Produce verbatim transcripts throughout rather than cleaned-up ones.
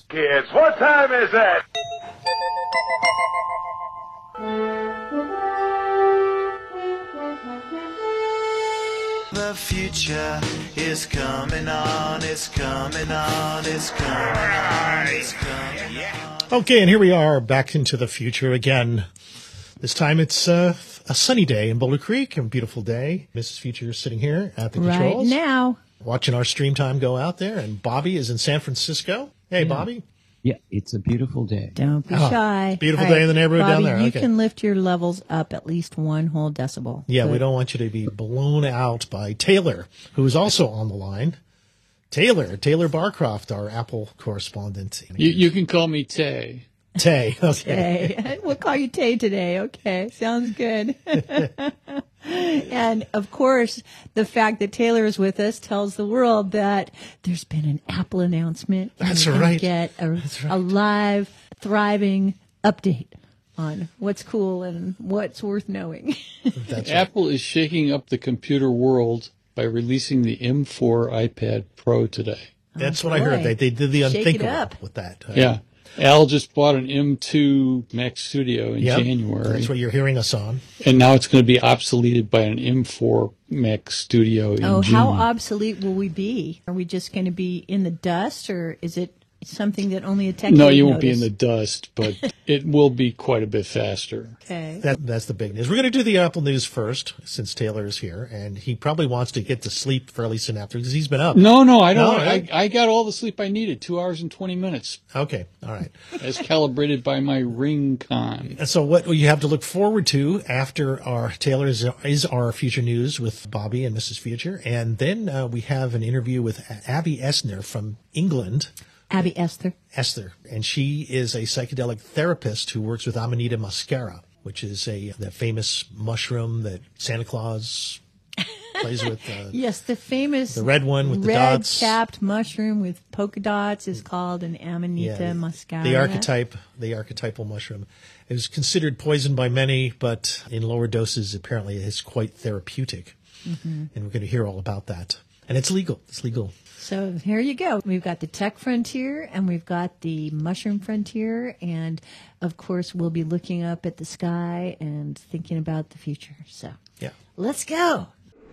Kids, what time is it? The future is coming on, it's coming on, it's coming on, it's coming on. Okay, and here we are back into the future again. This time it's uh, a sunny day in Boulder Creek, a beautiful day. Missus Future is sitting here at the right controls. now. Watching our stream time go out there, and Bobby is in San Francisco. Hey, yeah. Bobby. Yeah, it's a beautiful day. Don't be Oh, shy. beautiful All day in the neighborhood Bobby, down there. You Okay. can lift your levels up at least one whole decibel. Yeah, Good. we don't want you to be blown out by Taylor, who is also on the line. Taylor, Taylor Barcroft, our Apple correspondent. You, you can call me Tay. Tay, okay. Tay. We'll call you Tay today. Okay, sounds good. And, of course, the fact that Taylor is with us tells the world that there's been an Apple announcement. And That's we're gonna right. Get a, That's right. a live, thriving update on what's cool and what's worth knowing. That's right. Apple is shaking up the computer world by releasing the M four iPad Pro today. That's Oh, what I heard. boy. They, they did the Shake it unthinkable up. with that. Uh, Yeah. Al just bought an M two Mac Studio in Yep. January, That's what you're hearing us on. and now it's going to be obsoleted by an M four Mac Studio in Oh, June. how obsolete will we be? Are we just going to be in the dust, or is it something that only a tech No, would you won't be in notice? the dust, but it will be quite a bit faster. Okay. That, that's the big news. We're going to do the Apple news first, since Taylor is here, and he probably wants to get to sleep fairly soon after, because he's been up. No, no, I don't. No, I, right? I got all the sleep I needed, two hours and twenty minutes, Okay, all right. as calibrated by my Ring Con. And so what you have to look forward to after our Taylor is, is our Future News with Bobby and Missus Future. And then uh, we have an interview with Abby Essner from England. Abby Esther. Esther, and she is a psychedelic therapist who works with Amanita muscaria, which is a the famous mushroom that Santa Claus plays with. Uh, Yes, the famous The red one with the dots. red-capped mushroom with polka dots is called an Amanita yeah, muscaria. the archetype, the archetypal mushroom. It is considered poison by many, but in lower doses, apparently, it's quite therapeutic. Mm-hmm. And we're going to hear all about that. And it's legal. It's legal. So here you go. We've got the tech frontier and we've got the mushroom frontier. And, of course, we'll be looking up at the sky and thinking about the future. So Yeah. let's go.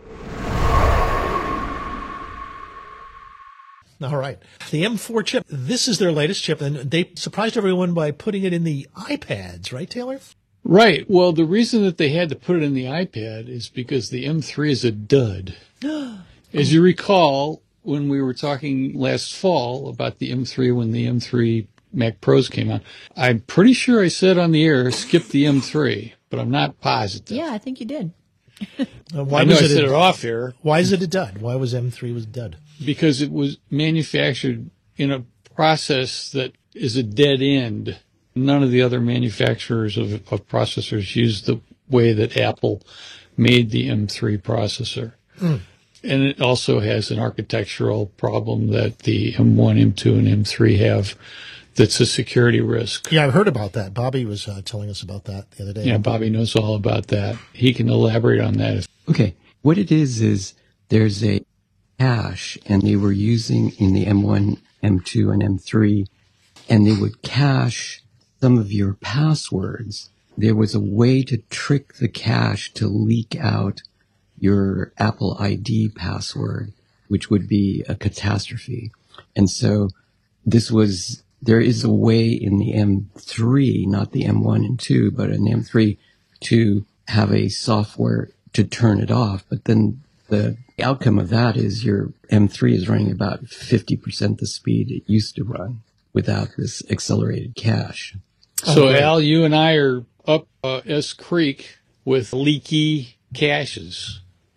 All right. The M four chip, this is their latest chip, and they surprised everyone by putting it in the iPads, right, Taylor? Right. Well, the reason that they had to put it in the iPad is because the M three is a dud. As you recall, when we were talking last fall about the M three, when the M three Mac Pros came out, I'm pretty sure I said on the air, skip the M three, but I'm not positive. Yeah, I think you did. Uh, why I know was I it said a, it off air Why is it a dud? Why was M three was dud? because it was manufactured in a process that is a dead end. None of the other manufacturers of, of processors use the way that Apple made the M three processor. Mm. And it also has an architectural problem that the M one, M two, and M three have that's a security risk. Yeah, I've heard about that. Bobby was uh, telling us about that the other day. Yeah, Bobby knows all about that. He can elaborate on that. Okay, what it is is there's a cache, and they were using in the M one, M two, and M three, and they would cache some of your passwords. There was a way to trick the cache to leak out your Apple I D password, which would be a catastrophe. And so this was, there is a way in the M three, not the M one and two, but in the M three to have a software to turn it off. But then the outcome of that is your M three is running about fifty percent the speed it used to run without this accelerated cache. So, great. Al, you and I are up uh, S Creek with leaky caches.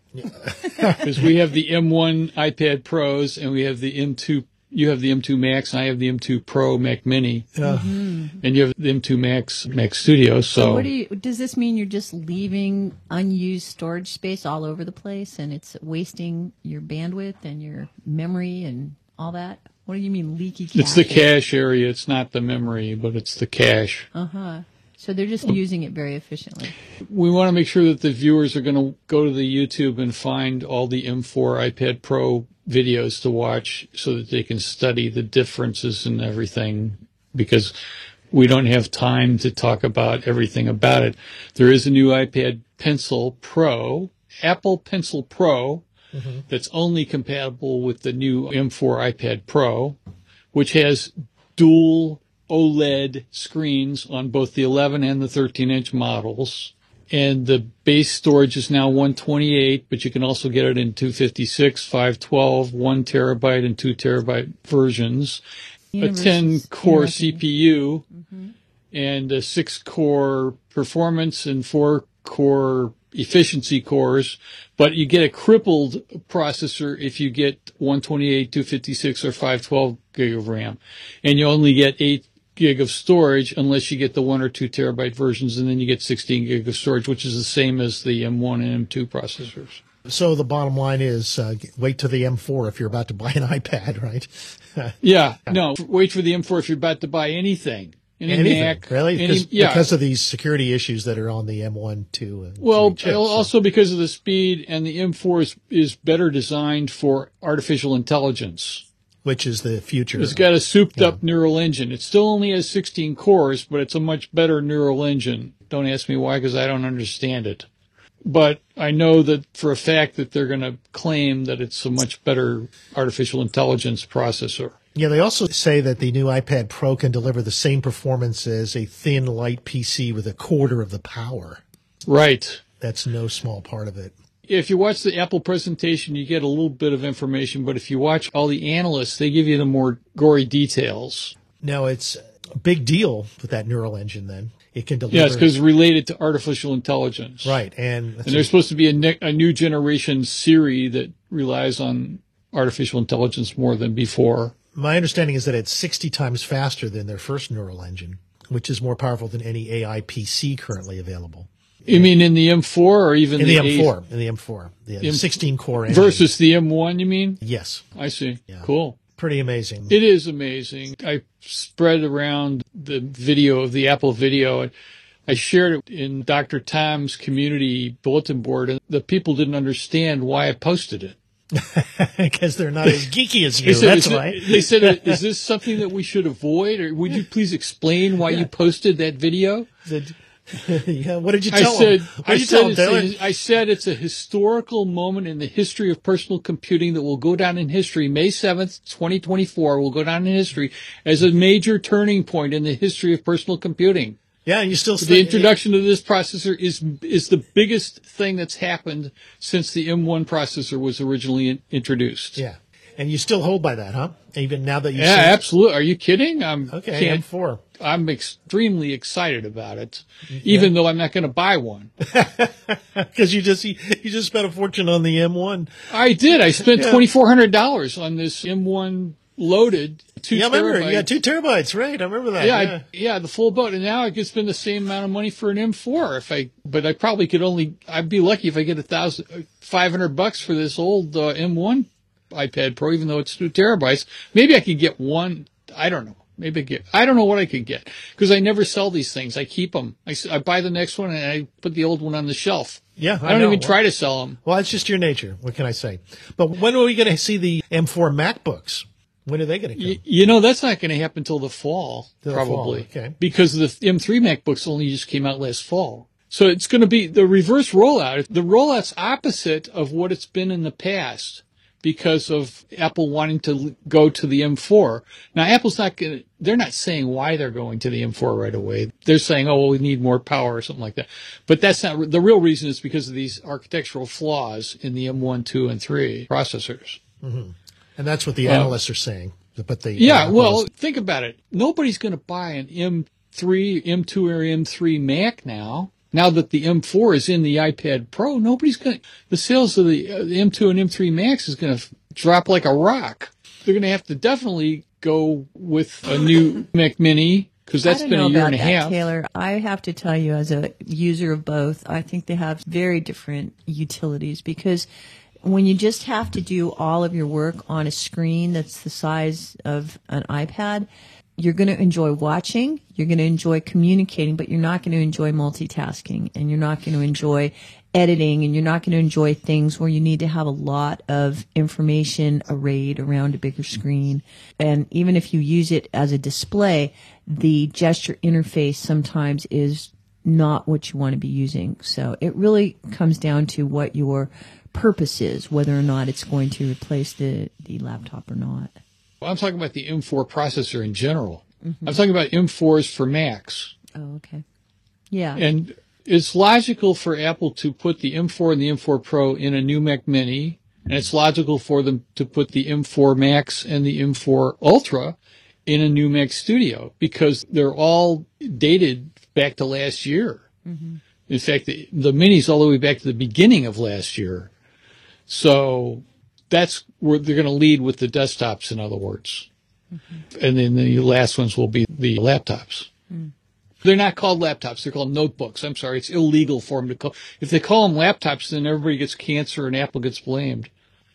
Because we have the M one iPad Pros and we have the M two, you have the M two Max and I have the M two Pro Mac Mini. Yeah. And you have the M two Max Mac Studio. So, So what do you, does this mean you're just leaving unused storage space all over the place and it's wasting your bandwidth and your memory and all that? What do you mean leaky cache? it's the cache area. It's not the memory, but it's the cache. Uh-huh. So they're just using it very efficiently. We want to make sure that the viewers are going to go to the YouTube and find all the M four iPad Pro videos to watch so that they can study the differences and everything, because we don't have time to talk about everything about it. There is a new iPad Pencil Pro, Apple Pencil Pro, mm-hmm. that's only compatible with the new M four iPad Pro, which has dual OLED screens on both the eleven and the thirteen inch models. And the base storage is now one twenty-eight, but you can also get it in two fifty-six, five twelve, one terabyte, and two terabyte versions. Universe, a ten core C P U, mm-hmm. and a six core performance and four core efficiency cores. But you get a crippled processor if you get one twenty-eight, two fifty-six, or five twelve gig of RAM. And you only get eight gig of storage unless you get the one or two terabyte versions, and then you get sixteen gig of storage, which is the same as the M one and M two processors. So the bottom line is, uh, wait till the M four if you're about to buy an iPad, right? yeah, no, wait for the M four if you're about to buy anything. Any Anything, Mac, really? any, because, yeah. because of these security issues that are on the M one, two, and well, chips, also so. because of the speed, and the M four is, is better designed for artificial intelligence. Which is the future. It's got a souped-up yeah. neural engine. It still only has sixteen cores, but it's a much better neural engine. Don't ask me why, because I don't understand it. But I know that for a fact that they're going to claim that it's a much better artificial intelligence processor. Yeah, they also say that the new iPad Pro can deliver the same performance as a thin, light P C with a quarter of the power. Right. That's no small part of it. If you watch the Apple presentation, you get a little bit of information, but if you watch all the analysts, they give you the more gory details. No, it's a big deal with that neural engine then. It can deliver. Yeah, it's because it's related to artificial intelligence. Right. And, and there's supposed to be a, ne- a new generation Siri that relies on artificial intelligence more than before. My understanding is that it's sixty times faster than their first neural engine, which is more powerful than any A I P C currently available. You mean in the M four or even in the, the M four? In the M four, the sixteen core engine. Versus the M one, you mean? Yes. I see. Yeah. Cool. Pretty amazing. It is amazing. I spread around the video of the Apple video, and I shared it in Doctor Tom's community bulletin board, and the people didn't understand why I posted it. Because they're not as geeky as you. Said, That's it, right. They said, "Is this something that we should avoid, or would you please explain why yeah. you posted that video?" The, yeah, what did you tell I said, him? What I did you said, tell him, Taylor? a, I said it's a historical moment in the history of personal computing that will go down in history. May seventh, twenty twenty-four will go down in history as a major turning point in the history of personal computing. Yeah, and you still the introduction of this processor is is the biggest thing that's happened since the M one processor was originally in, introduced. Yeah, and you still hold by that, huh? Even now that you yeah, see absolutely. Are you kidding? I'm okay. M four. I'm extremely excited about it, yeah. even though I'm not going to buy one. Because you just you just spent a fortune on the M one. I did. I spent yeah. twenty-four hundred dollars on this M one loaded. Two yeah, I remember. terabytes. You got two terabytes, right? I remember that. Yeah, yeah. I, yeah, the full boat. And now I could spend the same amount of money for an M four if I, but I probably could only, I'd be lucky if I get a thousand, five hundred bucks for this old uh, M one iPad Pro, even though it's two terabytes. Maybe I could get one. I don't know. Maybe I get, I don't know what I could get because I never sell these things. I keep them. I, I buy the next one and I put the old one on the shelf. Yeah, I, I don't know. even try to sell them. Well, it's just your nature. What can I say? But when are we going to see the M four MacBooks? When are they going to come? You, you know, that's not going to happen until the fall, till probably. The fall. Okay. Because the M three MacBooks only just came out last fall. So it's going to be the reverse rollout. The rollout's opposite of what it's been in the past because of Apple wanting to go to the M four. Now, Apple's not going to, they're not saying why they're going to the M four right away. They're saying, oh, well, we need more power or something like that. But that's not, the real reason is because of these architectural flaws in the M one, two, and three processors. Mm-hmm. And that's what the analysts uh, are saying. But the yeah, well, think about it. Nobody's going to buy an M three, M two, or M three Mac now. Now that the M four is in the iPad Pro, nobody's going to, the sales of the, uh, the M two and M three Max is going to f- drop like a rock. They're going to have to definitely go with a new Mac Mini because that's been a year and a that, half. Taylor, I have to tell you, as a user of both, I think they have very different utilities because when you just have to do all of your work on a screen that's the size of an iPad, you're going to enjoy watching, you're going to enjoy communicating, but you're not going to enjoy multitasking, and you're not going to enjoy editing, and you're not going to enjoy things where you need to have a lot of information arrayed around a bigger screen. And even if you use it as a display, the gesture interface sometimes is not what you want to be using. So it really comes down to what your purpose is, whether or not it's going to replace the, the laptop or not. Well, I'm talking about the M four processor in general. Mm-hmm. I'm talking about M fours for Macs. Oh, okay. Yeah. And it's logical for Apple to put the M four and the M four Pro in a new Mac Mini, and it's logical for them to put the M four Max and the M four Ultra in a new Mac Studio, because they're all dated back to last year. Mm-hmm. In fact, the, the Mini's all the way back to the beginning of last year. So that's where they're going to lead with the desktops, in other words. Mm-hmm. And then the last ones will be the laptops. Mm. They're not called laptops. They're called notebooks. I'm sorry. It's illegal for them to call. If they call them laptops, then everybody gets cancer and Apple gets blamed.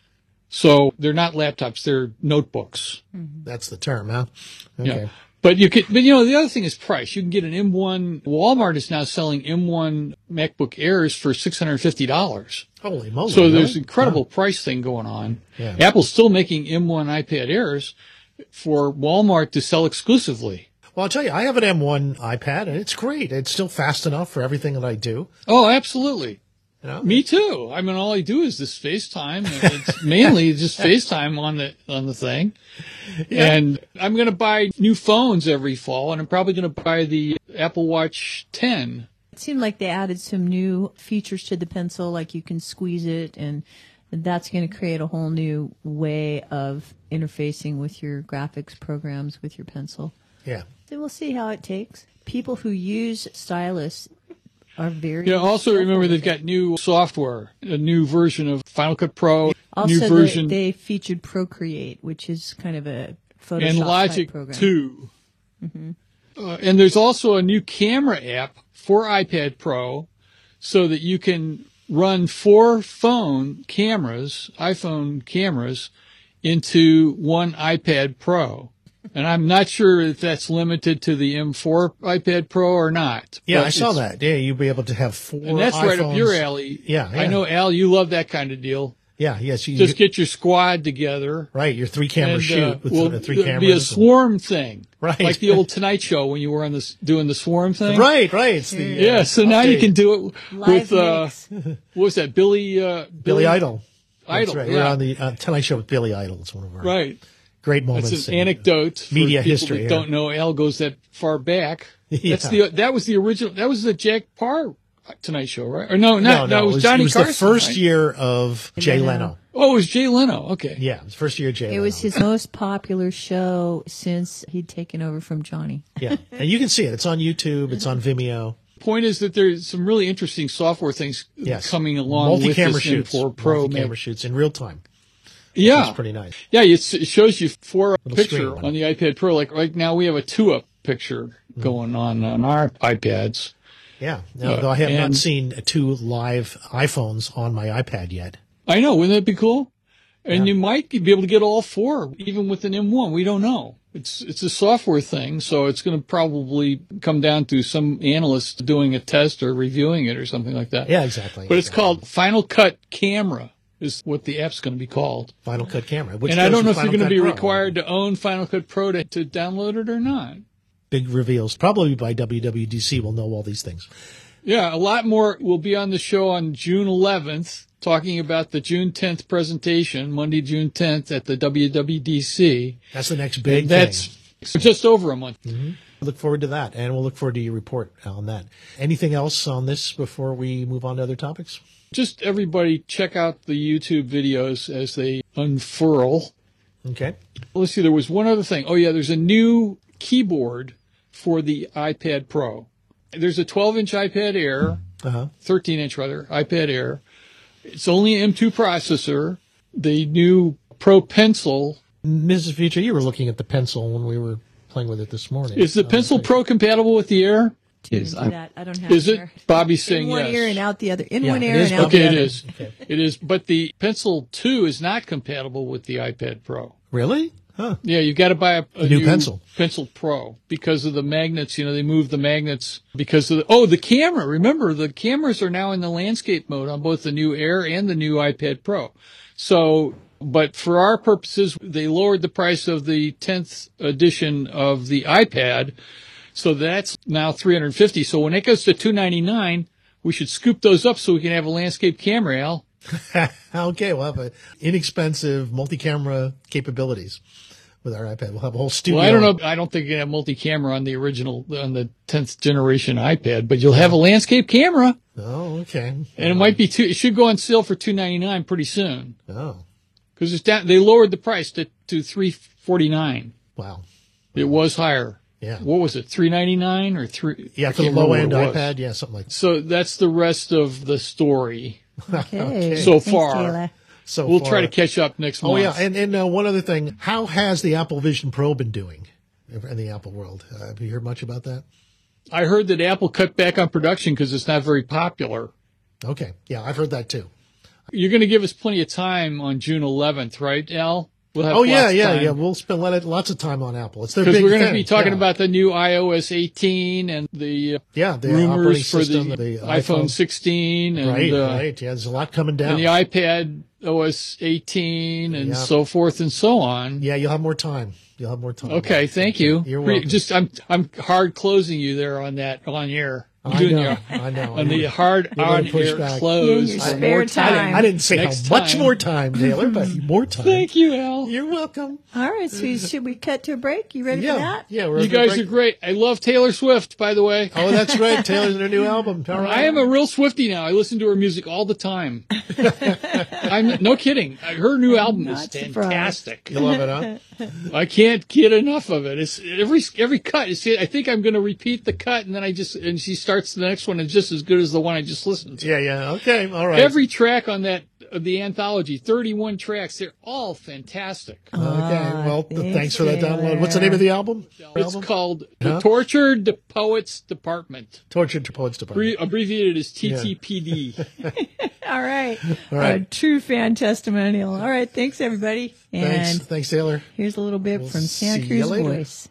So they're not laptops. They're notebooks. Mm-hmm. That's the term, huh? Okay. Yeah. But you could, but you know, the other thing is price. You can get an M one. Walmart is now selling M one MacBook Airs for six hundred fifty dollars. Holy moly. So there's really? an incredible Huh. price thing going on. Yeah. Apple's still making M one iPad Airs for Walmart to sell exclusively. Well, I'll tell you, I have an M one iPad, and it's great. It's still fast enough for everything that I do. Oh, absolutely. You know? Me too. I mean, all I do is this FaceTime. It's mainly just FaceTime on the on the thing. Yeah. And I'm going to buy new phones every fall, and I'm probably going to buy the Apple Watch ten. It seemed like they added some new features to the pencil, like you can squeeze it, and that's going to create a whole new way of interfacing with your graphics programs with your pencil. Yeah. So we'll see how it takes. People who use stylus are very... Yeah, also remember they've got new software, a new version of Final Cut Pro, also, new version. they, they featured Procreate, which is kind of a Photoshop and Logic type program. two. Mm-hmm. Uh, and there's also a new camera app for iPad Pro so that you can run four phone cameras, iPhone cameras, into one iPad Pro. And I'm not sure if that's limited to the M four iPad Pro or not. Yeah, I saw that. Yeah, you'll be able to have four And that's iPhones. right up your alley. Yeah, yeah. I know, Al, you love that kind of deal. Yeah, yes. You, Just get your squad together. right, your three-camera And, shoot uh, with will the three cameras. be a swarm thing. Right. Like the old Tonight Show when you were on this, doing the swarm thing. Right, right. It's the, Yeah, uh, so now you update. can do it Live with, uh, mix. what was that, Billy, uh, Billy Idol. That's Idol, right. yeah. We're on the uh, Tonight Show with Billy Idol. It's one of our Right. great moments. That's an in, uh, anecdote for media people history that here. don't know Al goes that far back. Yeah. That's the, that was the original, that was the Jack Parr Tonight Show, right? Or no, not, no, no, it was Johnny it was Carson. the first right? year of Jay Leno. Leno. Oh, it was Jay Leno. Okay. Yeah, it was the first year of Jay It Leno. was his most popular show since he'd taken over from Johnny. Yeah, and you can see it. It's on YouTube. It's on Vimeo. Point is that there's some really interesting software things Yes. coming along with Multi-camera this shoots. M four Pro. Multi-camera Mac. shoots in real time. Yeah. It's pretty nice. Yeah, it's, it shows you four Little picture screen one. on the iPad Pro. Like right now we have a two up picture going on on our iPads. Yeah, no, Uh, though I have not and- seen two live iPhones on my iPad yet. I know, wouldn't that be cool? And Yeah. you might be able to get all four, even with an M one. We don't know. It's it's a software thing, so it's going to probably come down to some analyst doing a test or reviewing it or something like that. Yeah, exactly. But it's exactly. called Final Cut Camera is what the app's going to be called. Final Cut Camera. Which And I goes don't know with if you're Final going to be Cut Pro. required to own Final Cut Pro to, to download it or not. Big reveals. Probably by W W D C we'll know all these things. Yeah, a lot more will be on the show on June eleventh, talking about the June tenth presentation, Monday, June tenth at the W W D C. That's the next big And that's thing. just over a month. Look forward to that, and we'll look forward to your report on that. Anything else on this before we move on to other topics? Just everybody check out the YouTube videos as they unfurl. Okay. Let's see, there was one other thing. Oh, yeah, there's a new keyboard for the iPad Pro. There's a twelve inch iPad Air, Uh-huh. thirteen inch rather, iPad Air. It's only an M two processor. The new Pro Pencil. Missus Future, you were looking at the pencil when we were playing with it this morning. Is the Uh, Pencil Pro compatible with the Air? Is Do I'm- that. I don't have Is an it? ear. Bobby's saying in one yes. ear and out the other. In Yeah, one it ear is and out Okay, the it other. is. Okay. It is. But the Pencil two is not compatible with the iPad Pro. Really? Yeah, you got to buy a, a new pencil. Pencil Pro because of the magnets. You know, they move the magnets because of the, oh, the camera. Remember, the cameras are now in the landscape mode on both the new Air and the new iPad Pro. So, but for our purposes, they lowered the price of the tenth edition of the iPad. So that's now three hundred fifty dollars. So when it goes to two ninety-nine, we should scoop those up so we can have a landscape camera, Al. Okay, we'll have a inexpensive multi-camera capabilities with our iPad. We'll have a whole studio. Well, I don't know. I don't think you can have multi-camera on the original, on the tenth generation iPad, but you'll have a landscape camera. Oh, okay. And it might be two, it should go on sale for two ninety-nine pretty soon. Oh, Because it's down, they lowered the price to, to three forty-nine. wow. It was higher. Yeah. What was it? three ninety-nine or three? Yeah, I for the can't remember low end what it was. iPad. Yeah, something like that. So that's the rest of the story. Okay. So Thanks, far. Taylor. So We'll far. try to catch up next month. Oh, yeah. And, and uh, one other thing. How has the Apple Vision Pro been doing in the Apple world? Uh, have you heard much about that? I heard that Apple cut back on production because it's not very popular. Okay. Yeah, I've heard that too. You're going to give us plenty of time on June eleventh, right, Al? We'll have Oh, yeah, lots of yeah, time. yeah. We'll spend lot- lots of time on Apple. It's their Because big we're going to thing. be talking Yeah. about the new i O S eighteen and the uh, yeah, the operating rumors for system, the, the iPhone sixteen and, Right, uh, right. Yeah, there's a lot coming down. and the iPad O S eighteen and Yeah. so forth and so on. Yeah, you'll have more time. You'll have more time. Okay, thank you. You're Pre- welcome. Just I'm I'm hard closing you there on that on air. I'm I doing know, your- I know. on the hard You're gonna on push air back. close. In your for spare more I, time. didn't, I didn't say Next how much time. more time, Taylor, but more time. Thank you, Al. You're welcome. All right, so should we cut to a break? You ready Yeah, for that? yeah. We're You at the guys break. are great. I love Taylor Swift, by the way. Oh, that's right. Taylor's in her new album. All right. I am a real Swiftie now. I listen to her music all the time. I'm no kidding. Her new album is not surprised. fantastic. You love it, huh? I can't get enough of it. It's every every cut. You see, I think I'm going to repeat the cut, and then I just and she starts the next one, and it's just as good as the one I just listened to. Yeah, yeah. Okay, all right. Every track on that of the anthology, thirty-one tracks, they're all fantastic. Okay, well, th- thanks, thanks for that Taylor. download. What's the name of the album? It's album? called Huh? The Tortured Poets Department, Tortured to Poets Department. Abbrevi- abbreviated as T T P D. All right. All right. A true fan testimonial. All right. Thanks, everybody. And Thanks, thanks, Taylor. here's a little bit We'll from see Santa you Cruz later. Voice.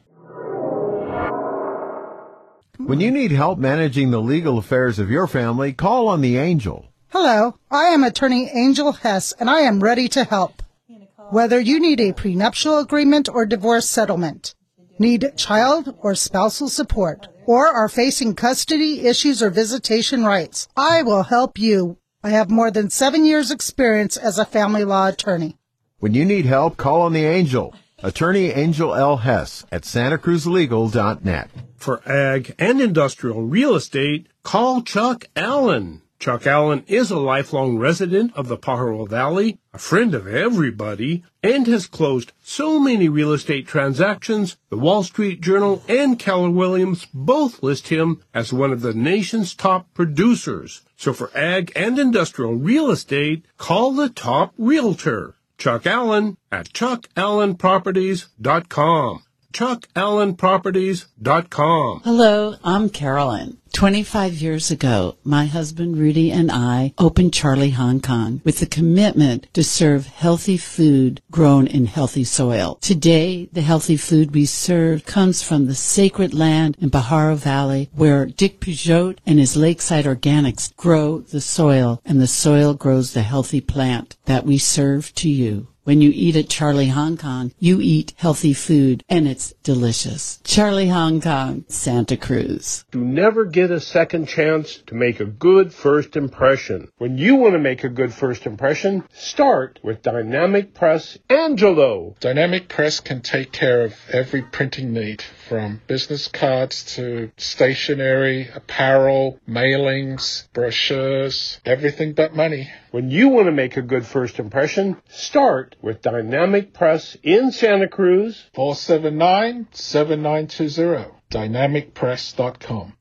When you need help managing the legal affairs of your family, call on the Angel. Hello, I am attorney Angel Hess, and I am ready to help. Whether you need a prenuptial agreement or divorce settlement, need child or spousal support, or are facing custody issues or visitation rights, I will help you. I have more than seven years experience as a family law attorney. When you need help, call on the Angel. Attorney Angel L. Hess at santa cruz legal dot net. For ag and industrial real estate, call Chuck Allen. Chuck Allen is a lifelong resident of the Pajaro Valley, a friend of everybody, and has closed so many real estate transactions, the Wall Street Journal and Keller Williams both list him as one of the nation's top producers. So for ag and industrial real estate, call the top realtor, Chuck Allen, at chuck allen properties dot com. chuck allen properties dot com. Hello, I'm Carolyn. twenty-five years ago, my husband Rudy and I opened Charlie Hong Kong with the commitment to serve healthy food grown in healthy soil. Today, the healthy food we serve comes from the sacred land in Pajaro Valley where Dick Peugeot and his Lakeside Organics grow the soil, and the soil grows the healthy plant that we serve to you. When you eat at Charlie Hong Kong, you eat healthy food, and it's delicious. Charlie Hong Kong, Santa Cruz. You never get a second chance to make a good first impression. When you want to make a good first impression, start with Dynamic Press Angelo. Dynamic Press can take care of every printing need, from business cards to stationery, apparel, mailings, brochures, everything but money. When you want to make a good first impression, start with Dynamic Press in Santa Cruz. four seven nine, seven nine two zero, dynamic press dot com.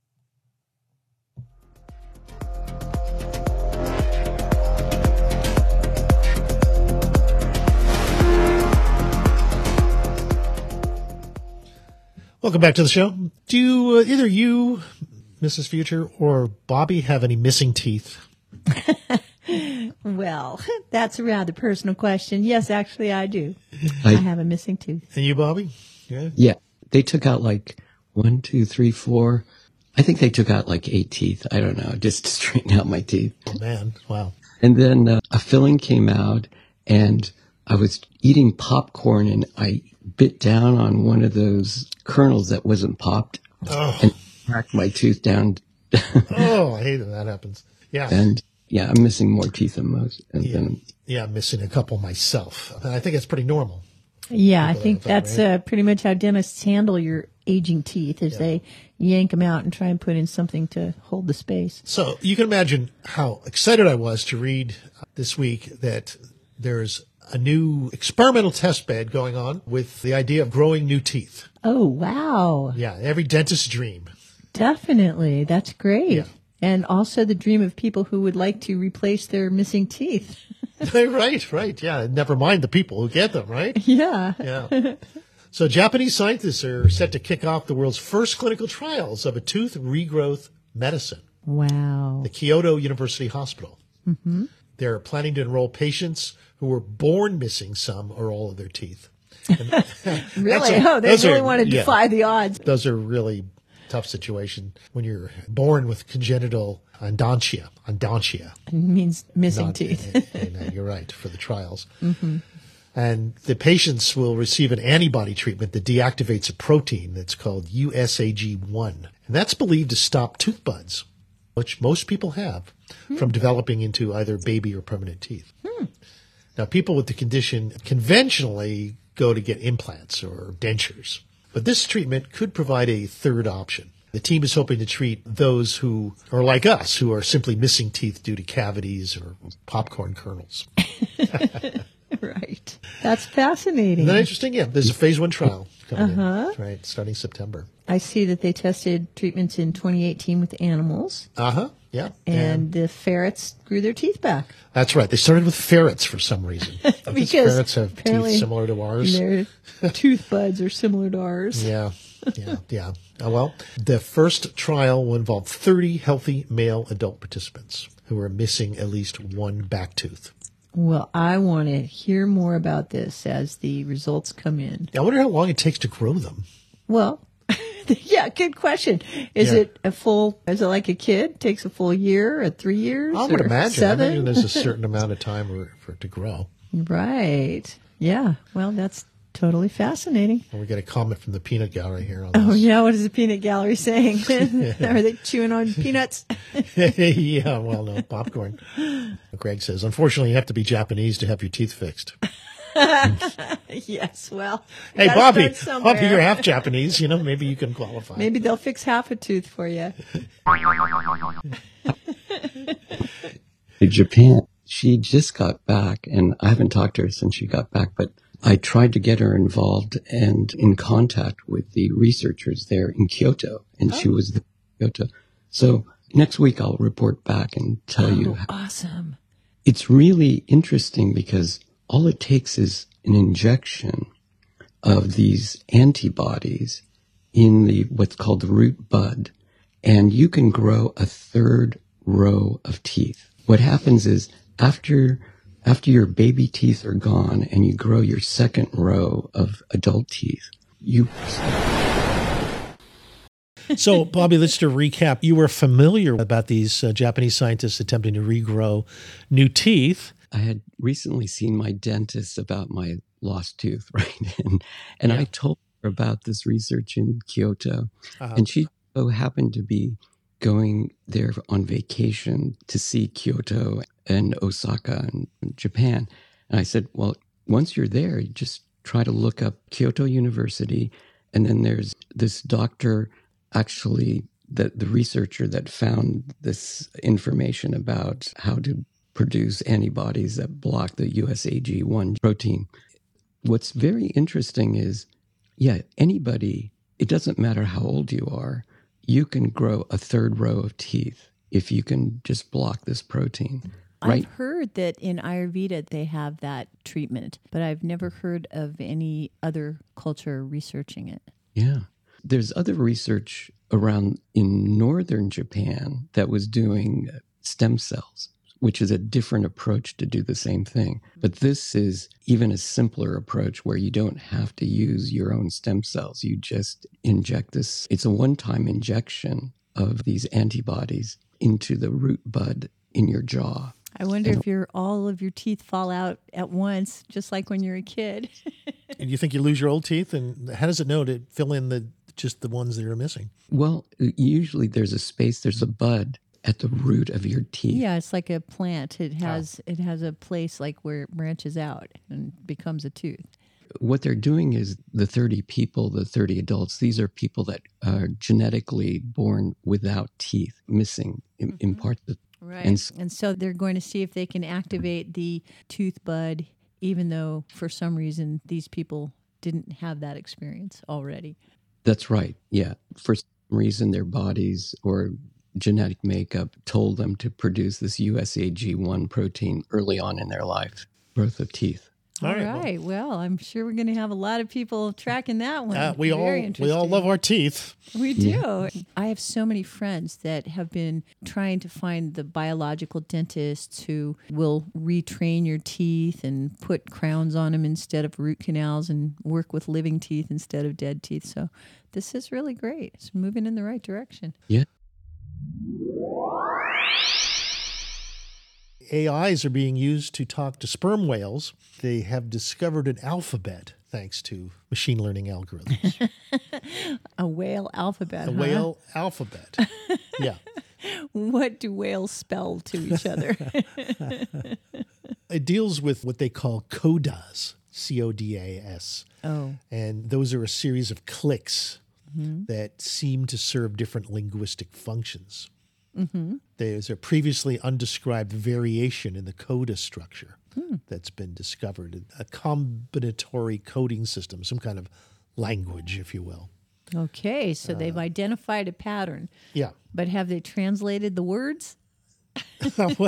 Welcome back to the show. Do you, uh, either you, Missus Future, or Bobby have any missing teeth? Well, that's a rather personal question. Yes, actually, I do. I, I have a missing tooth. And you, Bobby? Yeah. Yeah. They took out like one, two, three, four. I think they took out like eight teeth. I don't know, just to straighten out my teeth. Oh, man. Wow. And then uh, a filling came out, and I was eating popcorn, and I bit down on one of those kernels that wasn't popped Oh, and cracked my tooth down. oh I hate when that happens. Yeah. And yeah, I'm missing more teeth than most. And Yeah. then, Yeah, I'm missing a couple myself. And I think it's pretty normal. Yeah, I People think that have that, that's right? uh, pretty much how dentists handle your aging teeth is they yank them out and try and put in something to hold the space. So you can imagine how excited I was to read uh, this week that there's a new experimental test bed going on with the idea of growing new teeth. Oh, wow. Yeah, every dentist's dream. Definitely. That's great. Yeah. And also the dream of people who would like to replace their missing teeth. Right, right. Yeah, never mind the people who get them, right? Yeah. Yeah. So Japanese scientists are set to kick off the world's first clinical trials of a tooth regrowth medicine. Wow. The Kyoto University Hospital. Mm-hmm. They're planning to enroll patients who were born missing some or all of their teeth. And Really? that's a- oh, they those really are- want to yeah. defy the odds. Those are really tough situation when you're born with congenital endodontia. Endodontia. It means missing Not- teeth. and, and, uh, you're right, for the trials. Mm-hmm. And the patients will receive an antibody treatment that deactivates a protein that's called U S A G one. And that's believed to stop tooth buds, which most people have, Hmm. from developing into either baby or permanent teeth. Hmm. Now, people with the condition conventionally go to get implants or dentures. But this treatment could provide a third option. The team is hoping to treat those who are like us, who are simply missing teeth due to cavities or popcorn kernels. Right. That's fascinating. Isn't that interesting? Yeah, there's a phase one trial coming in, right, starting September. I see that they tested treatments in twenty eighteen with animals, Uh-huh, yeah. and the ferrets grew their teeth back. That's right. They started with ferrets for some reason. I guess Because ferrets have teeth apparently similar to ours. Their tooth buds are similar to ours. Yeah, yeah, yeah. Uh, well, the first trial will involve thirty healthy male adult participants who are missing at least one back tooth. Well, I want to hear more about this as the results come in. I wonder how long it takes to grow them. Well, yeah, good question. Is Yeah. it a full, is it like a kid? Takes a full year or three years? I would or imagine. Seven? I imagine there's a certain amount of time for, for it to grow. Right. Yeah. Well, that's totally fascinating. And we get a comment from the peanut gallery here on this. Oh, yeah. What is the peanut gallery saying? Are they chewing on peanuts? Yeah, well, no, popcorn. Greg says, unfortunately, you have to be Japanese to have your teeth fixed. Yes. Well, you Hey, gotta Bobby, start somewhere. Bobby, you're half Japanese. You know, maybe you can qualify. Maybe they'll fix half a tooth for you. in Japan, she just got back, and I haven't talked to her since she got back, but I tried to get her involved and in contact with the researchers there in Kyoto, and she was the Kyoto. So next week I'll report back and tell you. Oh, awesome. It's really interesting because all it takes is an injection of these antibodies in the what's called the root bud, and you can grow a third row of teeth. What happens is after after your baby teeth are gone and you grow your second row of adult teeth, you So, Bobby, let's to recap. You were familiar about these uh, Japanese scientists attempting to regrow new teeth. I had recently seen my dentist about my lost tooth, right? And and Yeah. I told her about this research in Kyoto, Uh-huh. and she so happened to be going there on vacation to see Kyoto and Osaka and Japan. And I said, well, once you're there, you just try to look up Kyoto University, and then there's this doctor, actually, the, the researcher that found this information about how to produce antibodies that block the U S A G one protein. What's very interesting is, yeah, anybody, it doesn't matter how old you are, you can grow a third row of teeth if you can just block this protein, right? I've heard that in Ayurveda they have that treatment, but I've never heard of any other culture researching it. Yeah. There's other research around in northern Japan that was doing stem cells, which is a different approach to do the same thing. But this is even a simpler approach where you don't have to use your own stem cells. You just inject this. It's a one-time injection of these antibodies into the root bud in your jaw. I wonder And- if your all of your teeth fall out at once, just like when you're a kid. And you think you lose your old teeth? And how does it know to fill in the just the ones that are missing? Well, usually there's a space, there's a bud at the root of your teeth. Yeah, it's like a plant. It has it has a place like where it branches out and becomes a tooth. What they're doing is the thirty people, the thirty adults, these are people that are genetically born without teeth, missing in, in parts of Right. And And, s- so they're going to see if they can activate the tooth bud, even though for some reason these people didn't have that experience already. That's right. Yeah. For some reason, their bodies or genetic makeup told them to produce this U S A G one protein early on in their life, growth of teeth. All All right. right, well- Well, I'm sure we're going to have a lot of people tracking that one. Uh, we Very all we all interesting. love our teeth. We do. I have so many friends that have been trying to find the biological dentists who will retrain your teeth and put crowns on them instead of root canals and work with living teeth instead of dead teeth. So this is really great. It's moving in the right direction. Yeah. A Is are being used to talk to sperm whales. They have discovered an alphabet thanks to machine learning algorithms. A whale alphabet. A huh? whale alphabet. Yeah. What do whales spell to each other? It deals with what they call codas, C O D A S. Oh. And those are a series of clicks Mhm. that seem to serve different linguistic functions. Mhm. There's a previously undescribed variation in the coda structure Hmm. that's been discovered, a combinatory coding system, some kind of language, if you will. Okay, so they've identified a pattern. Yeah. But have they translated the words? Well,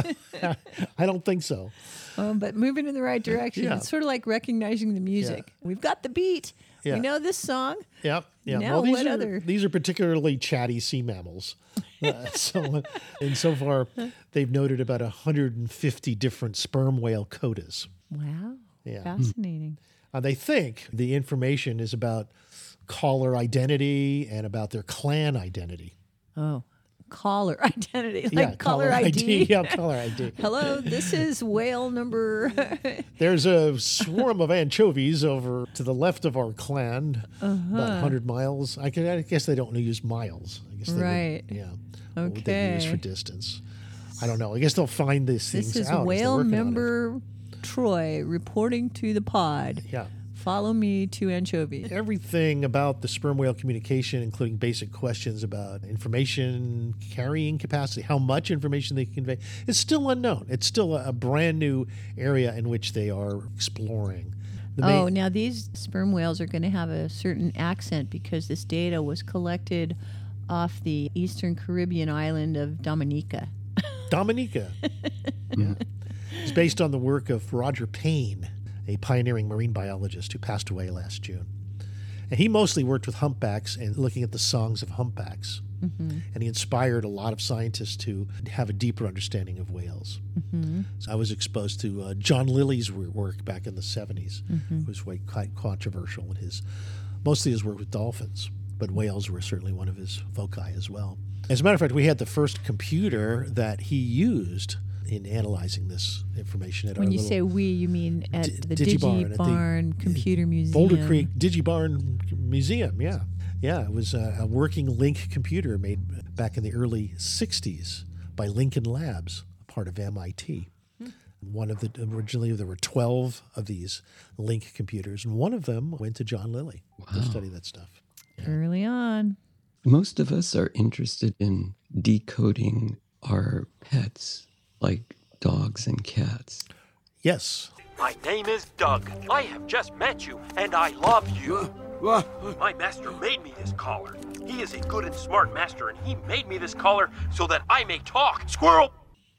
I don't think so. Um, but moving in the right direction. Yeah. It's sort of like recognizing the music. We've got the beat. Yeah. We know this song. Yep. Yeah. Now well, these what are, other? These are particularly chatty sea mammals. Uh, so, and so far, they've noted about one hundred fifty different sperm whale codas. Wow. Yeah. Fascinating. Uh, they think the information is about caller identity and about their clan identity. Oh, caller identity. Like Yeah, caller, caller I D. I D. Yeah, caller I D. Hello, this is whale number. There's a swarm of anchovies over to the left of our clan, about Uh-huh. one hundred miles. I, can, I guess they don't use miles. I guess they would- Right. yeah. What would they use Okay. for distance? I don't know. I guess they'll find these things This is out. as they're whale working on it. member Troy reporting to the pod. Yeah. Follow me to anchovy. Everything about the sperm whale communication, including basic questions about information carrying capacity, how much information they can convey, is still unknown. It's still a, a brand new area in which they are exploring. The Oh, main- now these sperm whales are going to have a certain accent because this data was collected off the eastern Caribbean island of Dominica. Dominica. Yeah. It's based on the work of Roger Payne, a pioneering marine biologist who passed away last June. And he mostly worked with humpbacks and looking at the songs of humpbacks. Mhm. And he inspired a lot of scientists to have a deeper understanding of whales. Mhm. So I was exposed to uh, John Lilly's wo- work back in the seventies. Mhm. It was quite, quite controversial in his, mostly his work with dolphins, but whales were certainly one of his foci as well. As a matter of fact, we had the first computer that he used in analyzing this information at When our you little say we, you mean at the Digibarn, at the- Digibarn Computer Museum. Boulder Creek Digibarn Museum. Yeah, yeah, it was a, a working Link computer made back in the early sixties by Lincoln Labs, a part of M I T. One of the originally there were twelve of these Link computers, and one of them went to John Lilly to study that stuff. Early on. Most of us are interested in decoding our pets, like dogs and cats. Yes. My name is Doug. I have just met you, and I love you. My master made me this collar. He is a good and smart master, and he made me this collar so that I may talk. Squirrel!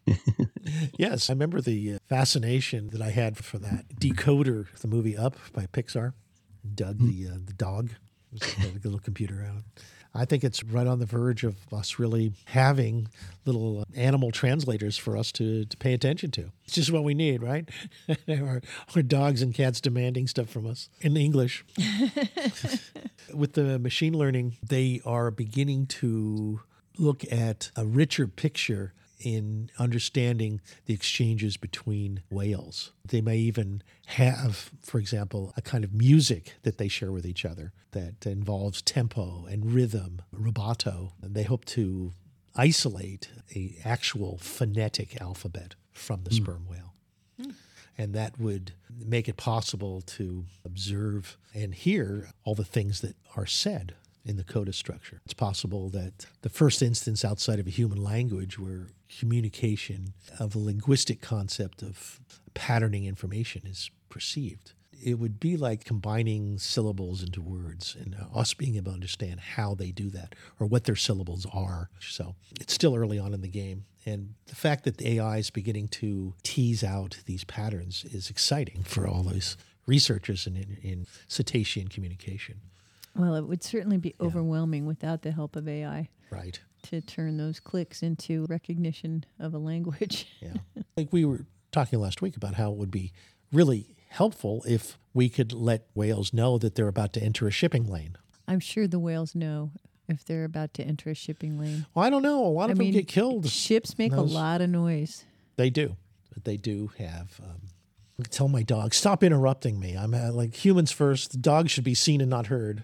Yes, I remember the uh, fascination that I had for that Decoder, the movie Up by Pixar. Doug, the uh, the dog, was the little computer out. I think it's right on the verge of us really having little animal translators for us to, to pay attention to. It's just what we need, right? our, our dogs and cats demanding stuff from us in English. With the machine learning, they are beginning to look at a richer picture in understanding the exchanges between whales. They may even have, for example, a kind of music that they share with each other that involves tempo and rhythm, rubato. And they hope to isolate a actual phonetic alphabet from the mm. sperm whale. Mm. And that would make it possible to observe and hear all the things that are said in the coda structure. It's possible that the first instance outside of a human language where communication of a linguistic concept of patterning information is perceived. It would be like combining syllables into words and us being able to understand how they do that or what their syllables are. So it's still early on in the game. And the fact that the A I is beginning to tease out these patterns is exciting for all those researchers in, in, in cetacean communication. Well, it would certainly be overwhelming yeah. without the help of A I. Right. To turn those clicks into recognition of a language. Yeah. Like we were talking last week about how it would be really helpful if we could let whales know that they're about to enter a shipping lane. I'm sure the whales know if they're about to enter a shipping lane. Well, I don't know. A lot of I them mean, get killed. Ships make those, a lot of noise. They do. But they do have... Um, I tell my dog, stop interrupting me. I'm uh, like humans first. The dog should be seen and not heard.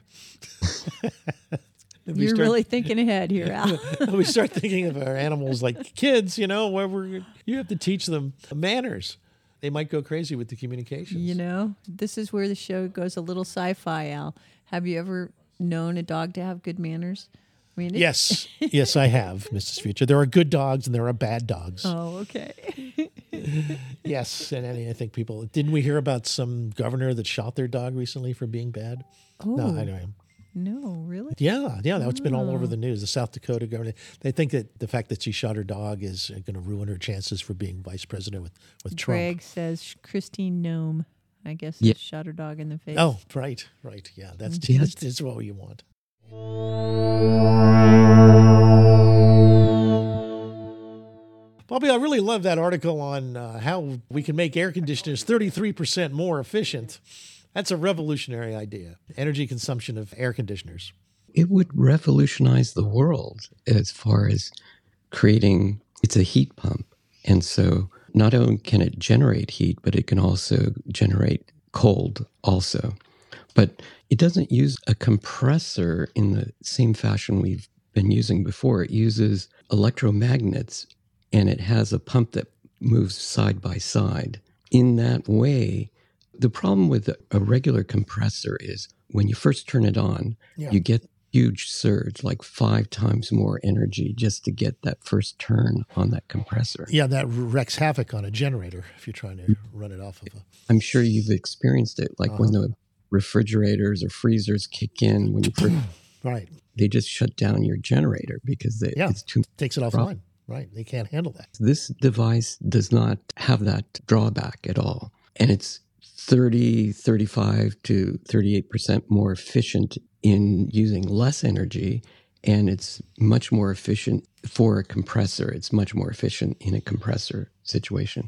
You're start, really thinking ahead here, Al. We start thinking of our animals like kids, you know, where we're, you have to teach them manners. They might go crazy with the communications. You know, this is where the show goes a little sci-fi, Al. Have you ever known a dog to have good manners? I mean, yes. Yes, I have, Missus Future. There are good dogs and there are bad dogs. Oh, okay. Yes, and I think people... Didn't we hear about some governor that shot their dog recently for being bad? Oh. No, I know him. No, really? Yeah, yeah, that's oh. been all over the news. The South Dakota governor, they think that the fact that she shot her dog is going to ruin her chances for being vice president with, with Trump. Greg says Christine Nome, I guess, yeah. shot her dog in the face. Oh, right, right. Yeah, that's, mm-hmm. that's, that's what you want. Bobby, I really love that article on uh, how we can make air conditioners thirty-three percent more efficient. That's a revolutionary idea. Energy consumption of air conditioners. It would revolutionize the world as far as creating, it's a heat pump. And so not only can it generate heat, but it can also generate cold also. But it doesn't use a compressor in the same fashion we've been using before. It uses electromagnets, and it has a pump that moves side by side. In that way, the problem with a regular compressor is when you first turn it on, yeah. you get huge surge, like five times more energy just to get that first turn on that compressor. Yeah, that wreaks havoc on a generator if you're trying to run it off of a... I'm sure you've experienced it, like uh-huh. when the refrigerators or freezers kick in when you first... Right. They just shut down your generator because they, yeah. it's too... takes it offline. Right. They can't handle that. This device does not have that drawback at all. And it's thirty, thirty-five to thirty-eight percent more efficient in using less energy. And it's much more efficient for a compressor. It's much more efficient in a compressor situation.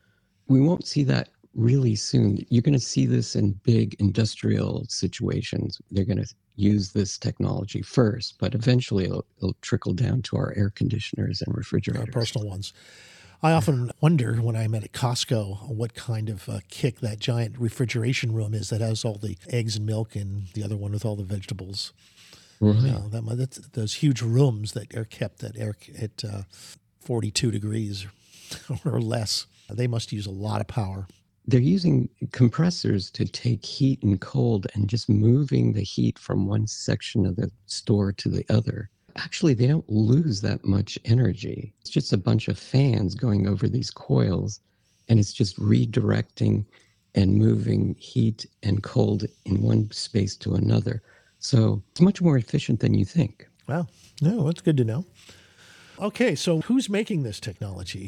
We won't see that really soon. You're going to see this in big industrial situations. They're going to use this technology first, but eventually it'll, it'll trickle down to our air conditioners and refrigerators. Our personal ones. I often wonder when I'm at a Costco what kind of uh, kick that giant refrigeration room is that has all the eggs and milk and the other one with all the vegetables. Right. You know, that, that's, those huge rooms that are kept at, air, at uh, forty-two degrees or less. They must use a lot of power. They're using compressors to take heat and cold and just moving the heat from one section of the store to the other. Actually, they don't lose that much energy. It's just a bunch of fans going over these coils, and it's just redirecting and moving heat and cold in one space to another. So it's much more efficient than you think. Wow. No, that's good to know. Okay, so who's making this technology?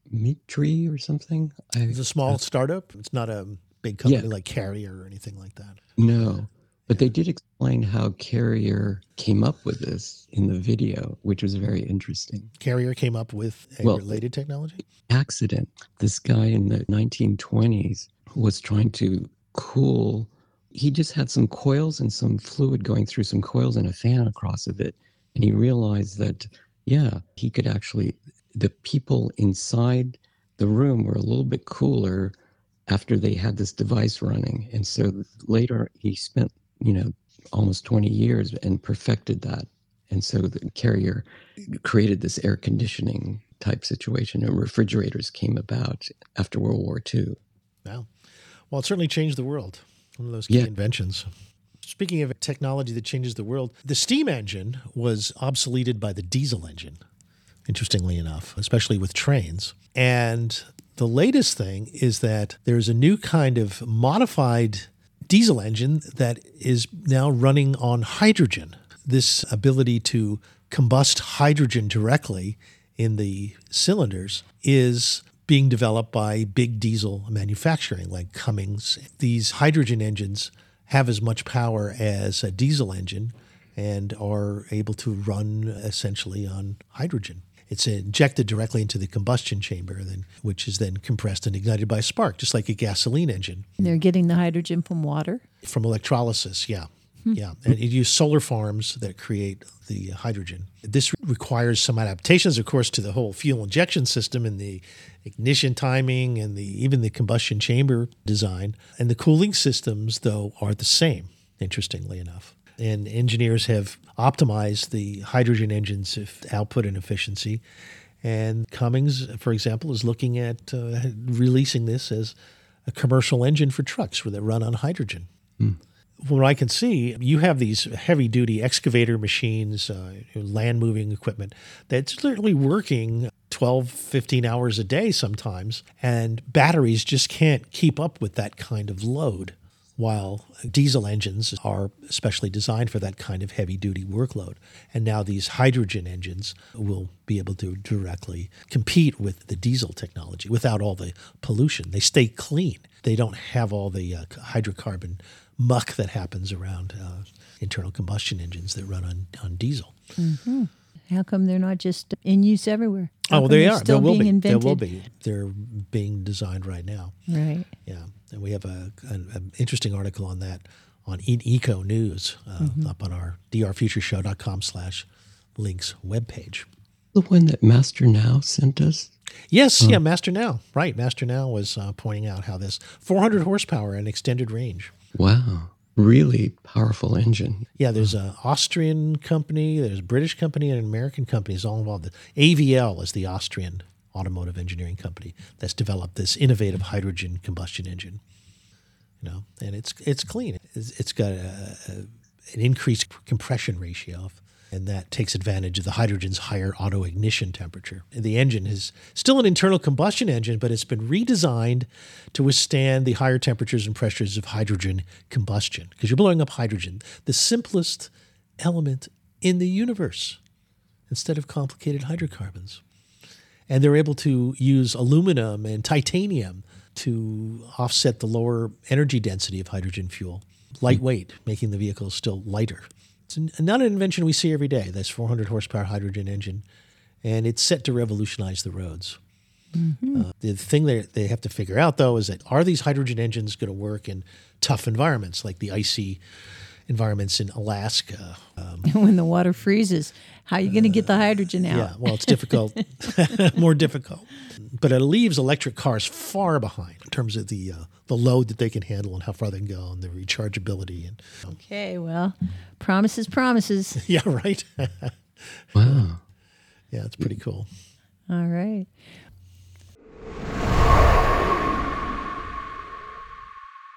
Midtree or something? It's a small uh, startup. It's not a big company yeah. like Carrier or anything like that. No. But they did explain how Carrier came up with this in the video, which was very interesting. Carrier came up with a Well, related technology? Accident. This guy in the nineteen twenties was trying to cool. He just had some coils and some fluid going through some coils and a fan across of it. And he realized that, yeah, he could actually, the people inside the room were a little bit cooler after they had this device running. And so later he spent, you know, almost twenty years and perfected that. And so the Carrier created this air conditioning type situation, and refrigerators came about after World War Two. Wow. Well, it certainly changed the world. One of those key Yeah. inventions. Speaking of technology that changes the world, the steam engine was obsoleted by the diesel engine, interestingly enough, especially with trains. And the latest thing is that there's a new kind of modified diesel engine that is now running on hydrogen. This ability to combust hydrogen directly in the cylinders is being developed by big diesel manufacturing like Cummins. These hydrogen engines have as much power as a diesel engine and are able to run essentially on hydrogen. It's injected directly into the combustion chamber, then, which is then compressed and ignited by a spark, just like a gasoline engine. And they're getting the hydrogen from water? From electrolysis, yeah. Yeah, and it uses solar farms that create the hydrogen. This requires some adaptations, of course, to the whole fuel injection system and the ignition timing and the even the combustion chamber design. And the cooling systems, though, are the same, interestingly enough. And engineers have optimized the hydrogen engines' output and efficiency. And Cummins, for example, is looking at uh, releasing this as a commercial engine for trucks where they run on hydrogen. Hmm. From what I can see, you have these heavy-duty excavator machines, uh, land-moving equipment that's literally working twelve, fifteen hours a day sometimes, and batteries just can't keep up with that kind of load, while diesel engines are especially designed for that kind of heavy-duty workload. And now these hydrogen engines will be able to directly compete with the diesel technology without all the pollution. They stay clean. They don't have all the uh, hydrocarbon muck that happens around uh, internal combustion engines that run on, on diesel. Mm-hmm. How come they're not just in use everywhere? How Oh, come they they're are. Still There will being be. invented? There will be. They're being designed right now. Right. Yeah, and we have a an, an interesting article on that on Eco News uh, Mm-hmm. up on our d r future show dot com slash links webpage. The one that Master Now sent us? Yes, Huh. yeah, Master Now. Right, Master Now was uh, pointing out how this four hundred horsepower and extended range. Wow. Really powerful engine. Yeah, there's an Austrian company, there's a British company, and an American company is all involved. A V L is the Austrian automotive engineering company that's developed this innovative hydrogen combustion engine. You know, and it's it's clean. It's, it's got a, a, an increased compression ratio, and that takes advantage of the hydrogen's higher auto ignition temperature. And the engine is still an internal combustion engine, but it's been redesigned to withstand the higher temperatures and pressures of hydrogen combustion, because you're blowing up hydrogen, the simplest element in the universe, instead of complicated hydrocarbons. And they're able to use aluminum and titanium to offset the lower energy density of hydrogen fuel. Lightweight, making the vehicle still lighter. It's not an invention we see every day, this four hundred horsepower hydrogen engine, and it's set to revolutionize the roads. Mm-hmm. Uh, the thing that they have to figure out, though, is that are these hydrogen engines going to work in tough environments like the icy environments in Alaska? Um, When the water freezes, how are you going to get the hydrogen out? Yeah, well, it's difficult, more difficult. But it leaves electric cars far behind in terms of the uh, the load that they can handle and how far they can go and the rechargeability. And um, Okay, well, promises, promises. yeah, right. Wow. Yeah, it's pretty cool. All right.